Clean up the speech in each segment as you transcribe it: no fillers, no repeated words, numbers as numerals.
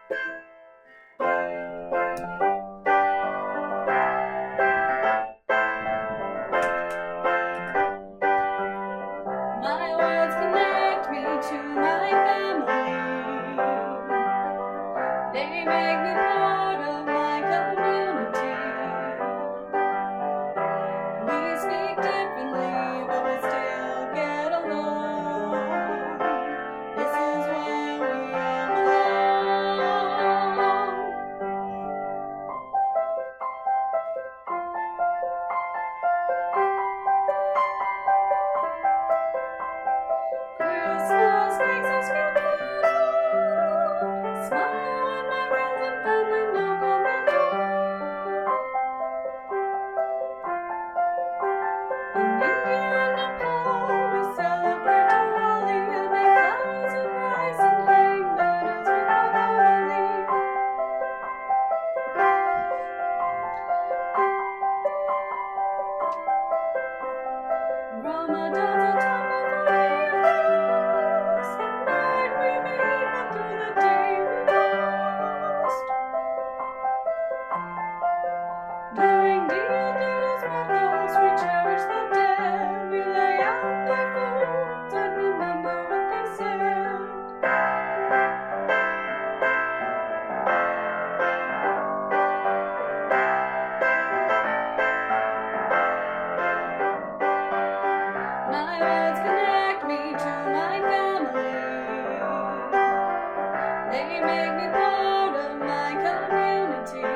My words connect me to my family. They make me part of my community. We speak differently, but we still get along. This is why we all belong. Christmas makes us feel good. Smile when my friends and family knock on the door. In India and Nepal, we celebrate Diwali and make flowers of rice and hang banners with my family. Ramadan's a time of forgiveness. At night we meet, but through the day we fast. During Dia de los Muertos, we cherish the dead. We lay out their foods and remember what they said. My words connect me to my family. They make me part of my community.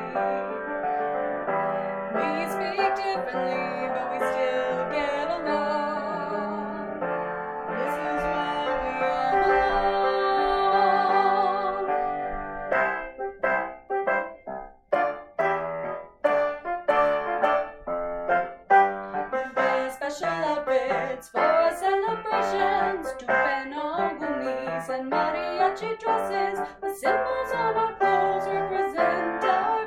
We speak differently, but we still get along. This is why we all belong. We wear special outfits for our celebrations. Tupenos and mariachi dresses. The symbols on our clothes represent our